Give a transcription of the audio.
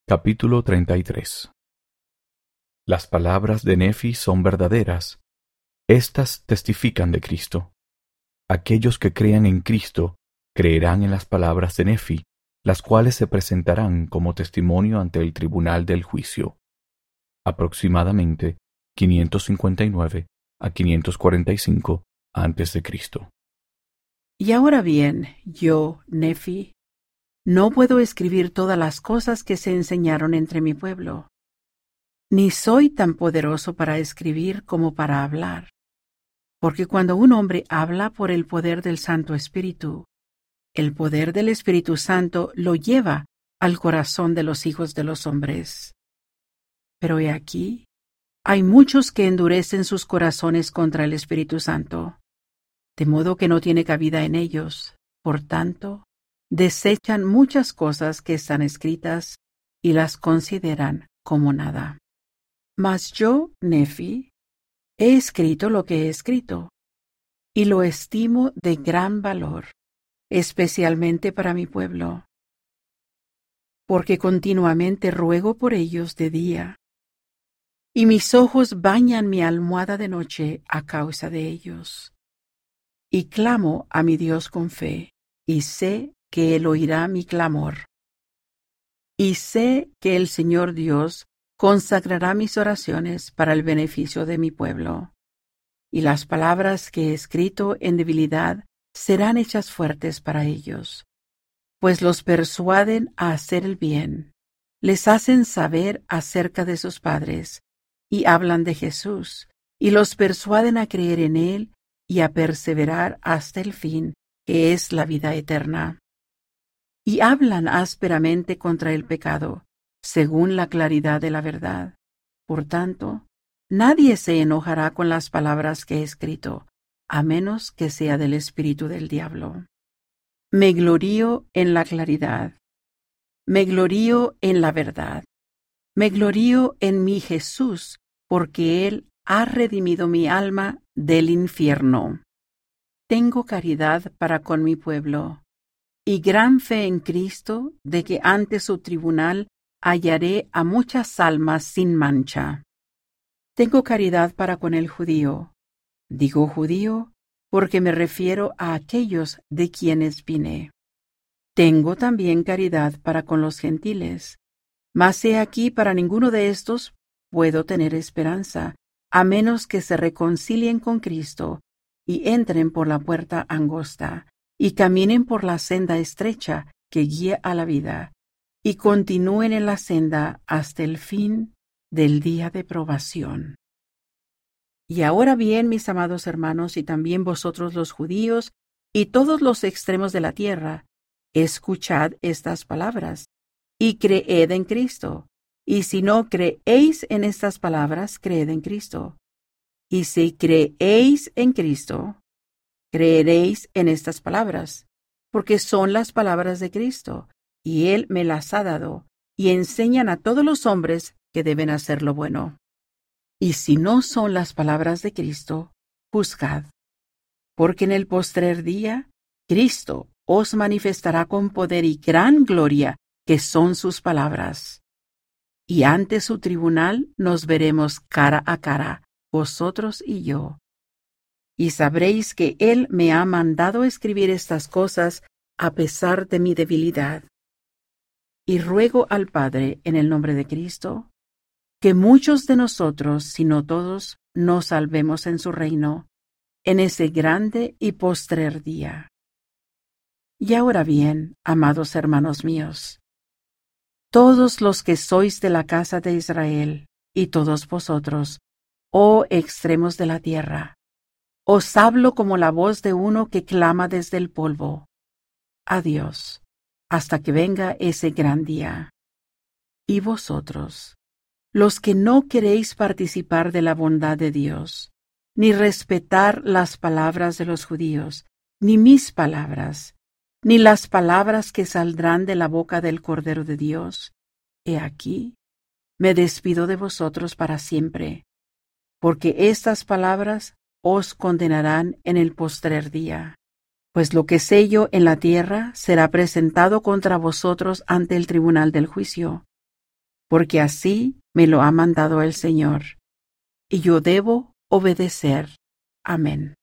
Capítulo 33. Las palabras de Nefi son verdaderas. Éstas testifican de Cristo. Aquellos que crean en Cristo creerán en las palabras de Nefi, las cuales se presentarán como testimonio ante el tribunal del juicio. Aproximadamente 559 a 545 a.C. Y ahora bien, yo, Nefi, no puedo escribir todas las cosas que se enseñaron entre mi pueblo, ni soy tan poderoso para escribir como para hablar, porque cuando un hombre habla por el poder del Santo Espíritu, el poder del Espíritu Santo lo lleva al corazón de los hijos de los hombres. Pero he aquí, hay muchos que endurecen sus corazones contra el Espíritu Santo, de modo que no tiene cabida en ellos. Por tanto, desechan muchas cosas que están escritas y las consideran como nada. Mas yo, Nefi, he escrito lo que he escrito, y lo estimo de gran valor, especialmente para mi pueblo, porque continuamente ruego por ellos de día, y mis ojos bañan mi almohada de noche a causa de ellos. Y clamo a mi Dios con fe, y sé que Él oirá mi clamor. Y sé que el Señor Dios consagrará mis oraciones para el beneficio de mi pueblo. Y las palabras que he escrito en debilidad serán hechas fuertes para ellos, pues los persuaden a hacer el bien, les hacen saber acerca de sus padres, y hablan de Jesús, y los persuaden a creer en Él y a perseverar hasta el fin, que es la vida eterna. Y hablan ásperamente contra el pecado, según la claridad de la verdad. Por tanto, nadie se enojará con las palabras que he escrito, a menos que sea del espíritu del diablo. Me glorío en la claridad. Me glorío en la verdad. Me glorío en mi Jesús, porque Él ha redimido mi alma del infierno. Tengo caridad para con mi pueblo, y gran fe en Cristo de que ante su tribunal hallaré a muchas almas sin mancha. Tengo caridad para con el judío. Digo judío porque me refiero a aquellos de quienes vine. Tengo también caridad para con los gentiles, mas he aquí para ninguno de estos puedo tener esperanza, a menos que se reconcilien con Cristo y entren por la puerta angosta, y caminen por la senda estrecha que guía a la vida, y continúen en la senda hasta el fin del día de probación. Y ahora bien, mis amados hermanos, y también vosotros los judíos, y todos los extremos de la tierra, escuchad estas palabras, y creed en Cristo. Y si no creéis en estas palabras, creed en Cristo. Y si creéis en Cristo, creeréis en estas palabras, porque son las palabras de Cristo, y Él me las ha dado, y enseñan a todos los hombres que deben hacer lo bueno. Y si no son las palabras de Cristo, juzgad, porque en el postrer día, Cristo os manifestará con poder y gran gloria, que son sus palabras. Y ante su tribunal nos veremos cara a cara, vosotros y yo. Y sabréis que Él me ha mandado escribir estas cosas a pesar de mi debilidad. Y ruego al Padre, en el nombre de Cristo, que muchos de nosotros, si no todos, nos salvemos en su reino, en ese grande y postrer día. Y ahora bien, amados hermanos míos, todos los que sois de la casa de Israel, y todos vosotros, oh extremos de la tierra, os hablo como la voz de uno que clama desde el polvo. Adiós, hasta que venga ese gran día. Y vosotros, los que no queréis participar de la bondad de Dios, ni respetar las palabras de los judíos, ni mis palabras, ni las palabras que saldrán de la boca del Cordero de Dios, he aquí, me despido de vosotros para siempre, porque estas palabras os condenarán en el postrer día. Pues lo que sello en la tierra será presentado contra vosotros ante el tribunal del juicio, porque así me lo ha mandado el Señor, y yo debo obedecer. Amén.